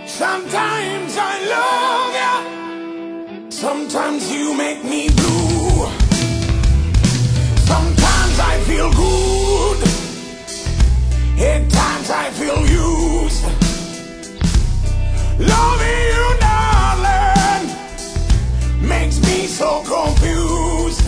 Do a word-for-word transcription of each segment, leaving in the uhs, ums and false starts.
Sometimes I love you, sometimes you make me blue. Sometimes I feel good, at times I feel used. Loving you, darling, makes me so confused.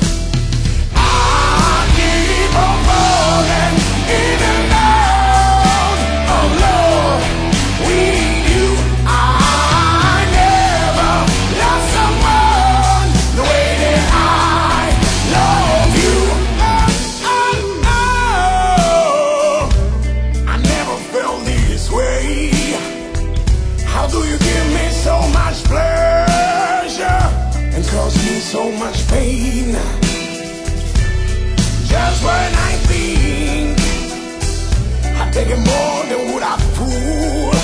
I keep on falling in and out of love with you. I never loved someone the way that I love you. Oh, oh, oh. I never felt this way. How do you give me so much pleasure and cause me so much pain? Just when I think I've taken more than what I fool,